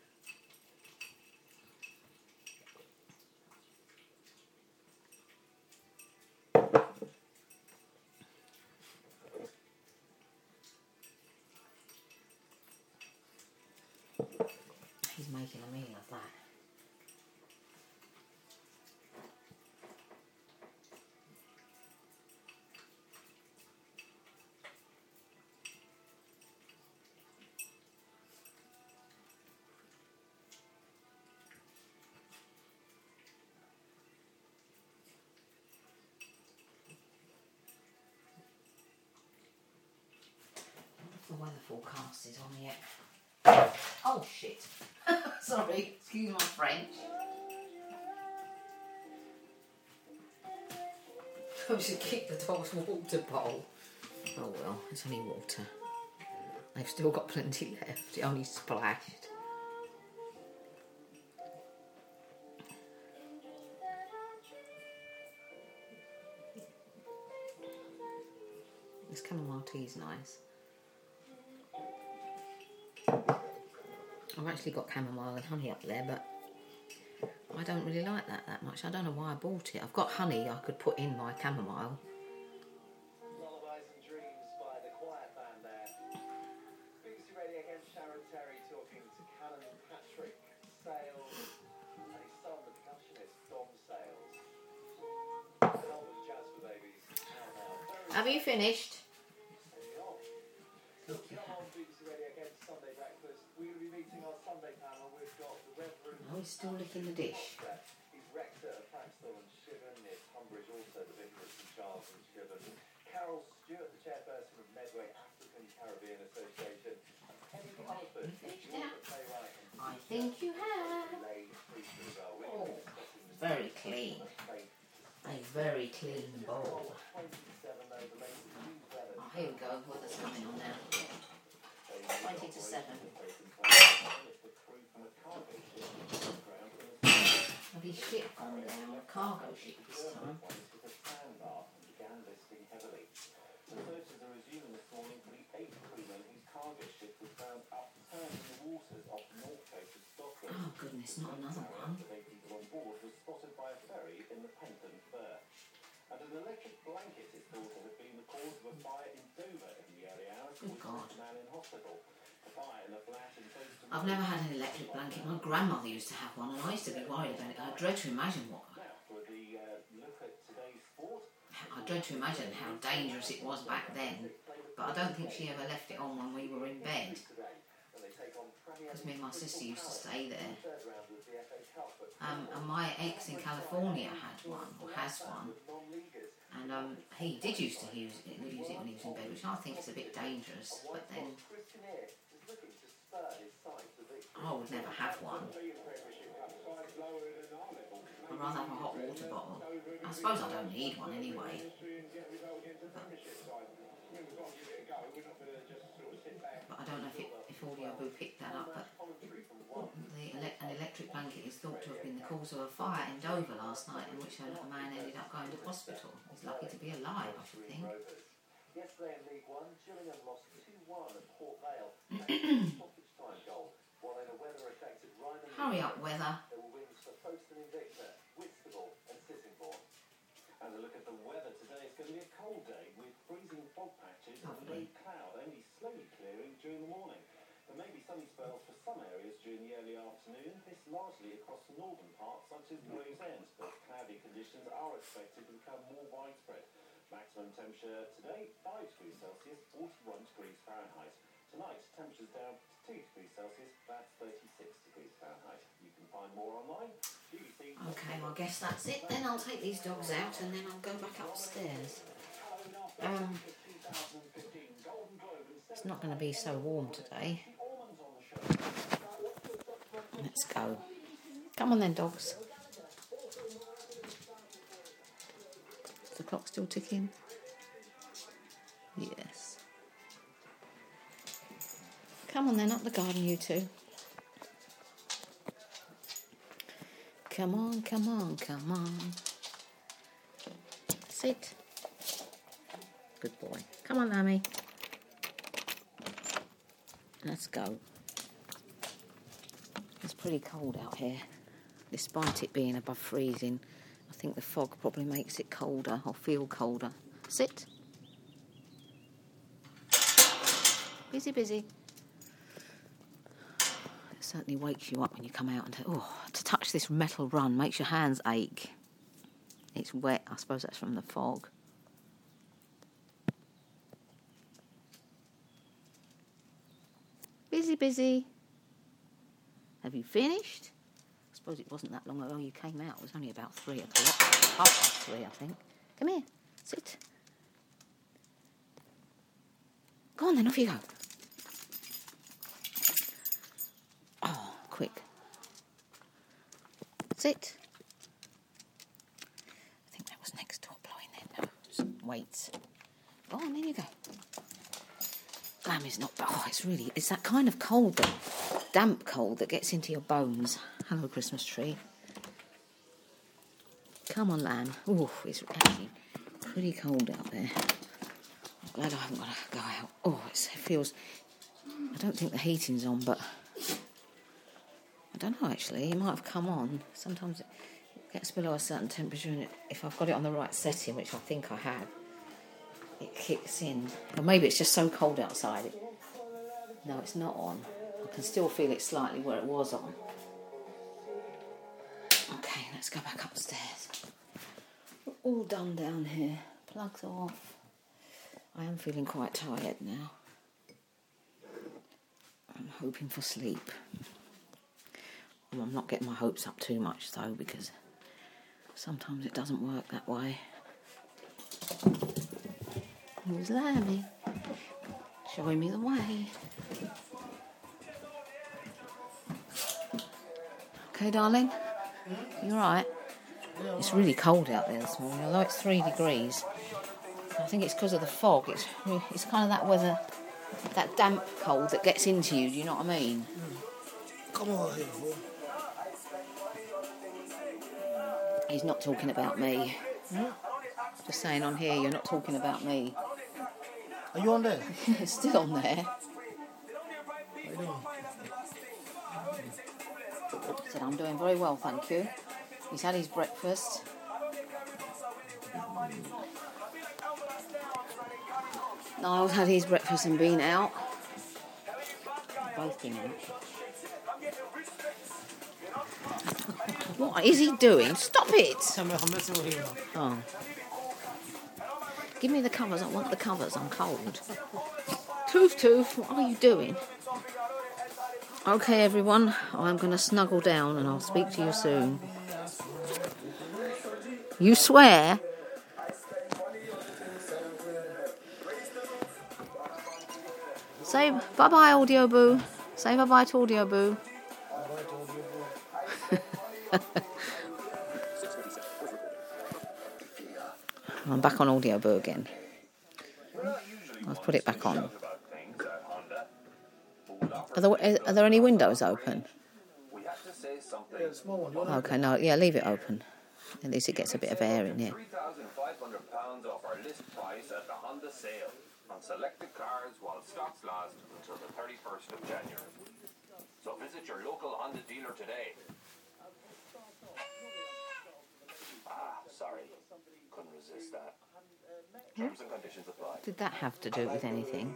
Speaker 1: He's making a meal of that. The weather forecast is on yet. Oh shit. Sorry, excuse my French. I should kick the dog's water bowl. Oh well, it's only water. They've still got plenty left. It only splashed. This chamomile tea's nice. I've actually got chamomile and honey up there, but I don't really like that that much. I don't know why I bought it. I've got honey I could put in my chamomile.
Speaker 4: Lullabies and Dreams by the Quiet Band there. B B C Radio against Sharon Terry talking to Canon Patrick Sales and his son, the percussionist Dom Sales. An album Jazz for Babies. Now, now.
Speaker 1: Have you finished?
Speaker 4: Look, come on, B B C Radio against Sunday Breakfast. We're going to be meeting our Sunday panel. We've got the Reverend...
Speaker 1: Oh, he's still licking the dish.
Speaker 4: He's rector of Paxton and Shiven, near Tunbridge, also the vicar of Saint Charles and Shiven. Carol Stewart, the chairperson of Medway African Caribbean Association. And Penny Halford,
Speaker 1: finished
Speaker 4: the
Speaker 1: now?
Speaker 4: author, playwright, and
Speaker 1: I think you have.
Speaker 4: lay preacher as well. We're
Speaker 1: Oh,
Speaker 4: discussing the
Speaker 1: very clean.
Speaker 4: faith.
Speaker 1: A very clean bowl.
Speaker 4: twenty-seven over the latest news weather.
Speaker 1: Oh, here we go. Weather's coming on now. twenty to seven. Have you ship gone down? A cargo ship this time.
Speaker 4: Searches are resuming this morning for the eighth crewman whose cargo ship was found upturned in the waters off the north coast of Scotland.
Speaker 1: Oh goodness, not another one.
Speaker 4: The eight people on board was spotted by a ferry in the Penton Firth. And an electric blanket is thought to have been the cause of a fire in Dover in the early hours,
Speaker 1: Good
Speaker 4: which
Speaker 1: God.
Speaker 4: left a man in hospital. The fire in a flat in close to
Speaker 1: I've never had an electric blanket. My grandmother used to have one, and I used to be worried about it. I dread to imagine what.
Speaker 4: Now, for the uh, look at today's sport.
Speaker 1: I dread to imagine how dangerous it was back then. But I don't think she ever left it on when we were in bed. Because me and my sister used to stay there. Um, and my ex in California had one, or has one. And um, he did used to use it, use it when he was in bed, which I think is a bit dangerous. But then I would never have one. I'd rather have a hot water bottle. I suppose I don't need one anyway. But I don't know if, it, if Audio Boo picked that up, but the ele- an electric blanket is thought to have been the cause of a fire in Dover last night, in which a man ended up going to hospital. He's lucky to be alive, I should think.
Speaker 4: Yesterday in League One, Gillingham lost two one at Port Vale. Stoppage time goal. While in a weather-affected Ryman...
Speaker 1: Hurry up, weather.
Speaker 4: There were wins for Folkestone Invicta, Whitstable and Sittingbourne. And a look at the weather today, it's going to be a cold day with freezing fog patches and low cloud, only slowly clearing during the morning. There may be sunny spells for some areas during the early afternoon, this largely across the northern parts such as Gravesend, but cloudy conditions are expected to become more widespread. Maximum temperature today, five degrees Celsius, forty-one degrees Fahrenheit. Tonight, temperatures down to two degrees Celsius, that's thirty-six degrees Fahrenheit. You can find more online. B B C.
Speaker 1: Okay, well, I guess that's it. Then I'll take these dogs out and then I'll go back upstairs. Um, it's not going to be so warm today. Let's go. Come on then, dogs. Is the clock still ticking? Yes. Come on then, up the garden, you two. Come on, come on, come on. Sit. Good boy. Come on, Lammy. Let's go. It's pretty cold out here. Despite it being above freezing, I think the fog probably makes it colder, or feel colder. Sit. Busy, busy. It certainly wakes you up when you come out and oh, to touch this metal run makes your hands ache. It's wet. I suppose that's from the fog. Busy, busy. Have you finished? I suppose it wasn't that long ago you came out. It was only about three o'clock. Half past three, I think. Come here. Sit. Go on then, off you go. Oh, quick. Sit. I think that was next door blowing then. No, just wait. Go on, there you go. Lammy's not bad. Oh, it's really, it's that kind of cold, that damp cold that gets into your bones. Hello, Christmas tree. Come on, Lamb. Oh, it's actually pretty cold out there. I'm glad I haven't got to go out. Oh, it's, it feels, I don't think the heating's on, but I don't know actually, it might have come on. Sometimes it gets below a certain temperature and it, if I've got it on the right setting, which I think I have, it kicks in. Or maybe it's just so cold outside. It, no, it's not on. I can still feel it slightly where it was on. Okay, let's go back upstairs. We're all done down here. Plugs are off. I am feeling quite tired now. I'm hoping for sleep. Well, I'm not getting my hopes up too much though, because sometimes it doesn't work that way. Here's Lammy, showing me the way. Okay, darling? You alright? It's really cold out there this morning, although it's three degrees. I think it's because of the fog. It's it's kind of that weather, that damp cold that gets into you, do you know what I mean?
Speaker 2: Mm. Come over here, fool.
Speaker 1: He's not talking about me.
Speaker 2: Hmm?
Speaker 1: Just saying on here, you're not talking about me.
Speaker 2: Are you on there?
Speaker 1: It's still on there.
Speaker 2: What are you doing?
Speaker 1: He said, I'm doing very well, thank you. He's had his breakfast. Niall's had his breakfast and been out. Both been out. What is he doing? Stop it!
Speaker 2: I'm messing with him now.
Speaker 1: Oh. Give me the covers. I want the covers. I'm cold. Tooth, Tooth, what are you doing? Okay, everyone. I'm going to snuggle down and I'll speak to you soon. You swear? Say bye-bye, Audio Boo. Say bye-bye to Audio Boo. I'm back on Audio Boo again. I've put it back on. Are there, are there any windows open?
Speaker 2: Yeah, small one.
Speaker 1: Okay, no, yeah, leave it open. At least it gets a bit of air in here.
Speaker 4: three thousand five hundred pounds off our list price at the Honda sale on selected cars while stocks last until the thirty-first of January. So visit your local Honda dealer today. Ah, sorry. Couldn't resist that. Terms and conditions apply.
Speaker 1: Did that have to do with anything?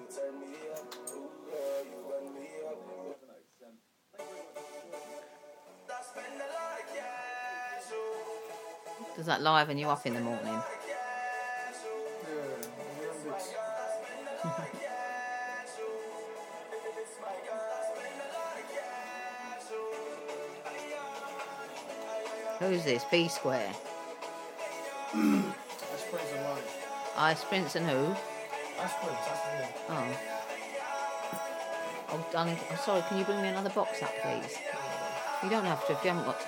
Speaker 1: Does that liven you up in the morning? Who's this? B Square.
Speaker 2: That's Prince and mine.
Speaker 1: Ice Prince and who?
Speaker 2: That's Prince, that's the one.
Speaker 1: Oh. Oh, darling, I'm sorry, can you bring me another box up, please? You don't have to if you haven't got time.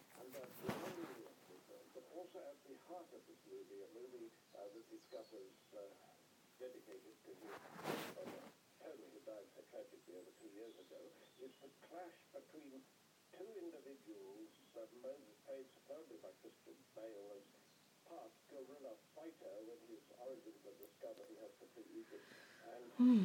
Speaker 3: Also at the heart of this movie, a movie uh, that discusses, uh, dedicated to his Tony, who died so tragically over two years ago, is the clash between two individuals that Moses played superbly by Christian Bale as part guerrilla fighter when his origins are discovered. He has to flee Egypt and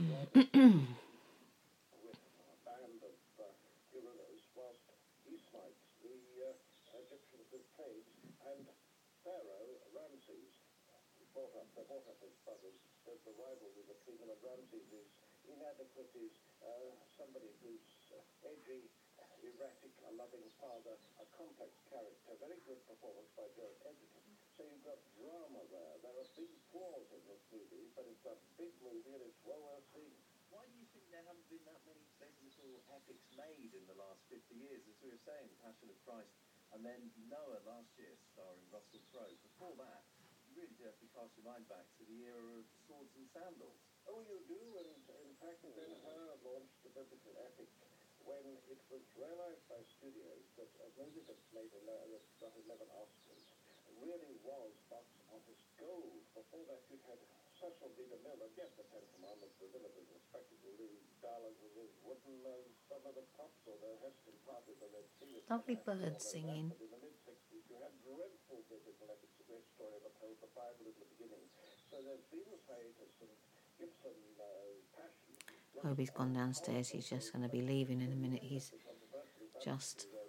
Speaker 3: with a band of uh, guerrillas whilst he smites the uh, Egyptians with plagues, and Pharaoh Ramses brought up, they brought up his brothers. There's the rivalry between them, and Ramses is inadequate, is uh, somebody who's uh, edgy, erratic, a loving father, a complex character. Very good performance by Joe Edgerton. So you've got drama there. There are big flaws in this movie, but it's a big movie and it's well worth seeing.
Speaker 5: Why do you think there haven't been that many biblical epics made in the last fifty years? As we were saying, The Passion of Christ, and then Noah last year, starring Russell Crowe. Before that, you really do have to cast your mind back to the era of swords and sandals.
Speaker 3: Oh, you do, and in fact, Ben-Hur launched the biblical epic when it was realized by studios that a movie that made eleven, that got eleven Oscars really was box office gold. Before that, you'd had Cecil B. DeMille, and yes, the Ten Commandments were delivered in spectacle. The dialogue was as wooden as some of the props, or the Heston part of the Red Sea.
Speaker 1: Lovely birds singing.
Speaker 3: But in the mid-sixties, you had dreadful biblical epics, a great story of told, the Bible in the beginning. So there's been this hiatus, and Gibson, uh, Passion.
Speaker 1: Hobie's gone downstairs. He's just going to be leaving in a minute. He's just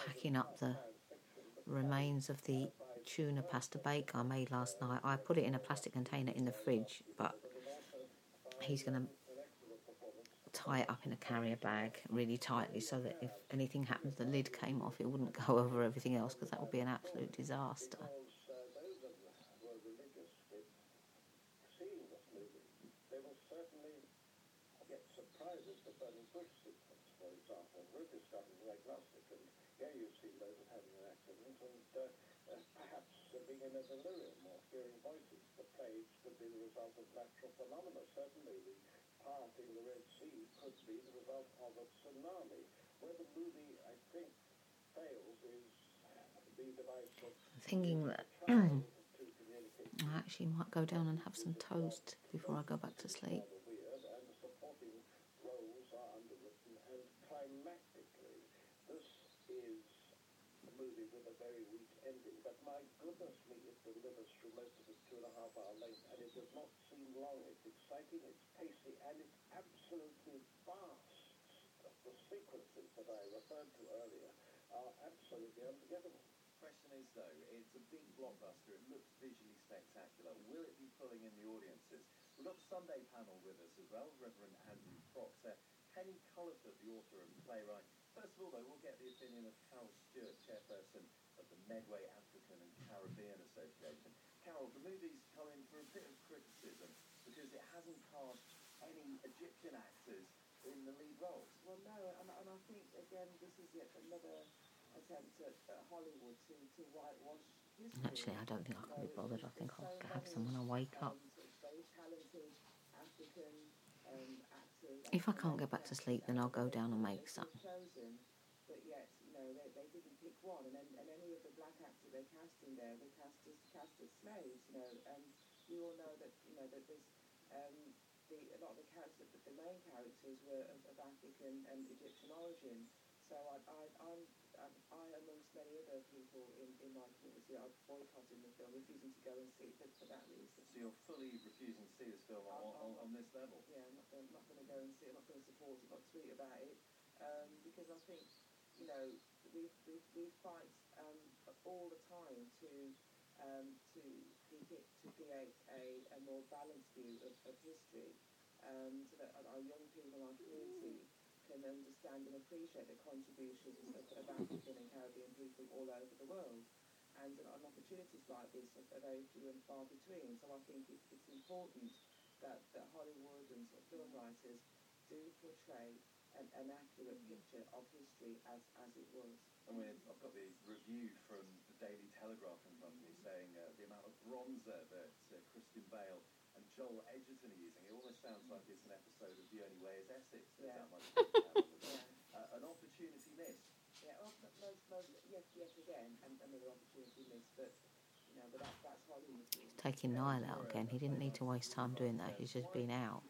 Speaker 1: packing up the remains of the tuna pasta bake I made last night. I put it in a plastic container in the fridge, but he's going to tie it up in a carrier bag really tightly so that if anything happened, the lid came off, it wouldn't go over everything else, because that would be an absolute disaster.
Speaker 3: In a delirium or hearing voices, the plague could be the result of natural phenomena. Certainly, the parting the Red Sea could be the result of a tsunami. Where the movie, I think, fails is the device of
Speaker 1: Thinking that I actually might go down and have some toast before I go back to sleep.
Speaker 3: weird, and the supporting roles are underwritten, and climactically, this is a movie with a very weak ending. But my goodness me, it delivers through most of its two and a half hour length, and it does not seem long. It's exciting, it's pacey, and it's absolutely vast. The sequences that I referred to earlier are absolutely unforgettable.
Speaker 5: Question is, though, it's a big blockbuster. It looks visually spectacular. Will it be pulling in the audiences? We've got the Sunday panel with us as well, Reverend Andrew Proctor, Penny Culliford, the author and playwright. First of all, though, we'll get the opinion of Carol Stewart, chairperson of the Medway African and Caribbean Association. Carol, the movie's come in for a bit of criticism because it hasn't cast any Egyptian actors in the lead roles.
Speaker 6: Well, no, and, and I think, again, this is yet another attempt at, at Hollywood to, to whitewash history.
Speaker 1: Actually, I don't think I can be bothered. I think I'll
Speaker 6: so
Speaker 1: have
Speaker 6: many,
Speaker 1: some when I wake up.
Speaker 6: Um, sort of very talented African um, actors.
Speaker 1: If I can't get back to sleep, then I'll go down and make some.
Speaker 6: Chosen, but yet, you know, they, they didn't pick one, and, then, and any of the black actors they cast in there, they cast as, cast as slaves, you know, and we all know that, you know, that there's um, the, a lot of the characters, the main characters were of, of African and Egyptian origin. So I, I, I'm, I, amongst many other people in, in my community, are boycotting the film, refusing to go and see it for, for that reason.
Speaker 5: So you're fully refusing to see this film on, on, on this level?
Speaker 6: Yeah, I'm not, I'm not going to go and see it, I'm not going to support it, not tweet about it, um, because I think, you know, we we we fight um, all the time to um, to to create a, a more balanced view of, of history, um, so that our young people in our community can understand and appreciate the contributions of, of African and Caribbean people all over the world. And, and opportunities like this are, are very few and far between. So I think it, it's important that, that Hollywood and sort of film writers do portray an, an accurate picture of history as, as it was.
Speaker 5: I mean, I've got the review from the Daily Telegraph in front of me saying uh, the amount of bronzer that uh, Christian Bale and Joel Edgerton are using. It almost sounds like it's an episode of The Only Way is Essex. There's
Speaker 6: Yeah.
Speaker 5: that much yeah. uh, an opportunity missed.
Speaker 6: Yeah, well, most, most, yes, yes, again, and another opportunity missed, but, you know, but that, that's Hollywood.
Speaker 1: He's taking Niall out again. He didn't need to waste time doing that. He's just been out.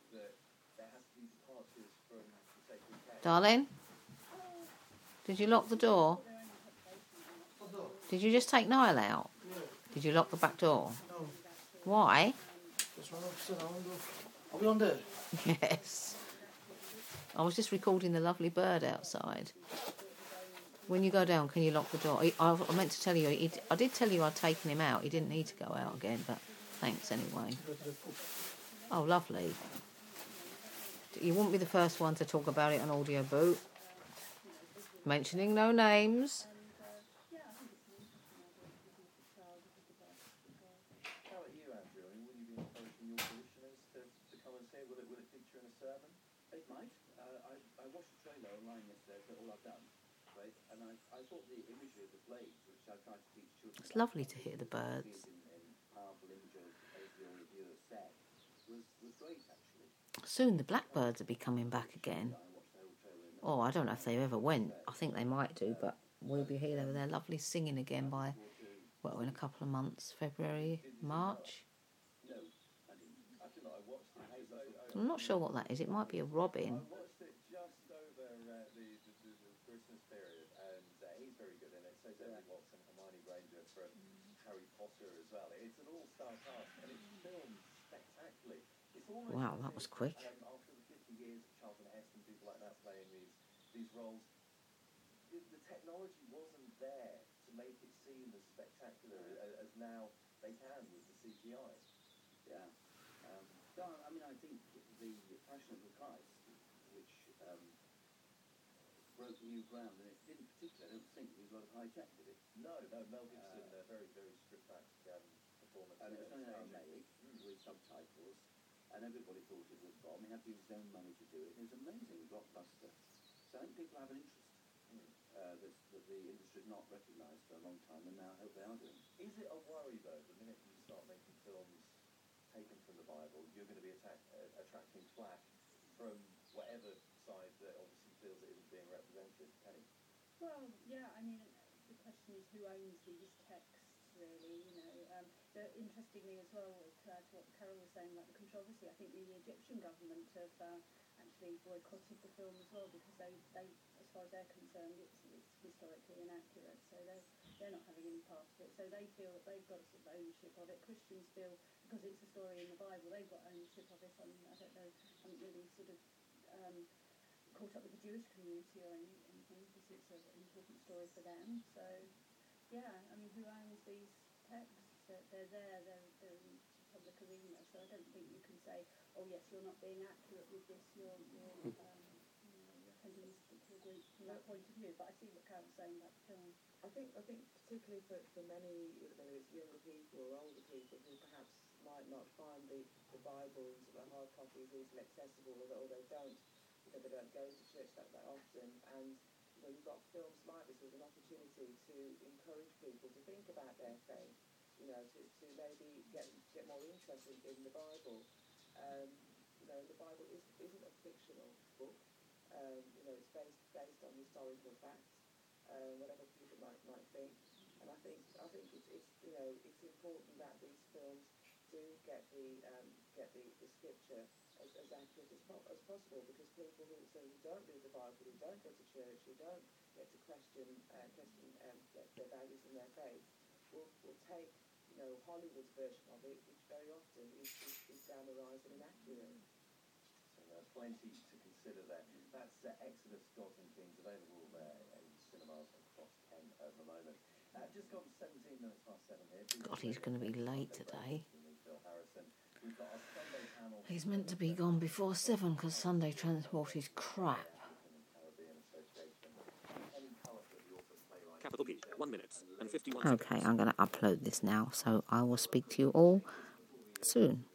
Speaker 1: Darling? Did you lock the door? Did you just take Niall out?
Speaker 2: Yeah.
Speaker 1: Did you lock the back door?
Speaker 2: No.
Speaker 1: Why?
Speaker 2: Just run upstairs. I want to go. Are we on there?
Speaker 1: Yes. I was just recording the lovely bird outside. When you go down, can you lock the door? I, I meant to tell you, he, I did tell you I'd taken him out. He didn't need to go out again, but thanks anyway. Oh, lovely. You wouldn't be the first one to talk about it on Audio Boot. Mentioning no names.
Speaker 5: How about you, Andrew? I mean, will you be encouraging your parishioners to, to come and see it? Will it, will it feature in a sermon?
Speaker 7: It might. Uh, I, I watched the trailer online yesterday for All I've Done, right? And I, I thought the imagery of the blades, which I tried to teach children...
Speaker 1: It's lovely to hear the birds.
Speaker 7: In, in powerful images, as the reviewer said, was, was great, actually.
Speaker 1: Soon the blackbirds will be coming back again. Oh, I don't know if they ever went. I think they might do, but we'll be here with their lovely singing again by, well, in a couple of months, February, March. I'm not sure what that is. It might be a robin.
Speaker 5: I watched it just over uh, the, the, the, the Christmas period, and uh, he's very good in it. So is Emily Watson, Hermione Granger from Harry Potter as well. It's an all-star cast, and it's filmed spectacularly. It's almost
Speaker 1: Wow, that was quick.
Speaker 5: Um, after the fifty years of Charlton Heston, people like that playing these these roles, the, the technology wasn't there to make it seem as spectacular a- as now they can with the C G I.
Speaker 7: Yeah. Um, no, I mean, I think the Passion of the Christ, which um, broke new ground, and it didn't particularly, I don't think, use a lot of high tech, did it?
Speaker 5: No, no, Mel Gibson,
Speaker 7: Uh,
Speaker 5: uh, very, very stripped back um, performance.
Speaker 7: And it was done in
Speaker 5: Staging.
Speaker 7: Aramaic with subtitles, and everybody thought it would bomb. He had to use his own money to do it. It was an amazing blockbuster. So I think people have an interest. Uh, this, that the industry has not recognised for a long time, and now I hope they are doing.
Speaker 5: Is it a worry, though, the minute you start making films taken from the Bible, you're going to be attack, uh, attracting flack from whatever side that obviously feels it isn't being represented? Penny?
Speaker 8: Well, yeah, I mean, the question is who owns these texts, really, you know. Um, the, interestingly as well, to add to what Carol was saying about the controversy, I think the Egyptian government have uh, actually boycotted the film as well, because they, they, as far as they're concerned, it's, it's historically inaccurate, so they're, they're not having any part of it. So they feel that they've got a sort of ownership of it. Christians feel, because it's a story in the Bible, they've got ownership of it. I mean, I don't know, I haven't really sort of um, caught up with the Jewish community or any, anything, because it's a, an important story for them. So, yeah, I mean, who owns these texts? They're, they're there, they're, they're in the public arena, so I don't think you can say, oh yes, you're not being accurate with this, you're, you're um, you know, you're offending this particular group from that point of view. But I see what Carol's saying about the film.
Speaker 6: I think, I think particularly for, for many, whether it's younger people or older people who perhaps might not find the, the Bible and sort of hard copies easily accessible, or, or they don't, you know, they don't go to church that, that often, and you know, you've got films like this as an opportunity to encourage people to think about their faith, you know, to, to maybe get get more interested in the Bible. Um, you know, the Bible is, isn't a fictional book. Um, you know, it's based based on historical facts, uh, whatever people might might think. And I think I think it's, it's you know it's important that these films do get the um, get the, the scripture as, as accurate as, po- as possible, because people who, so who don't read the Bible, who don't go to church, who don't get to question uh, question um, their, their values and their faith, will will take you know Hollywood's version of it, which very often is, is, is glamorised and inaccurate.
Speaker 5: So uh, plenty to consider there. That's uh, Exodus, Gods and Kings, available there in cinemas across Kent at the moment. Uh, just gone seventeen minutes past seven here.
Speaker 1: God, he's going to be late today.
Speaker 5: Phil Harrison. We've got our Sunday panel.
Speaker 1: He's meant to be gone before seven because Sunday transport is crap.
Speaker 9: Capital P, one minute and fifty-one
Speaker 1: Okay, I'm going to upload this now, so I will speak to you all soon.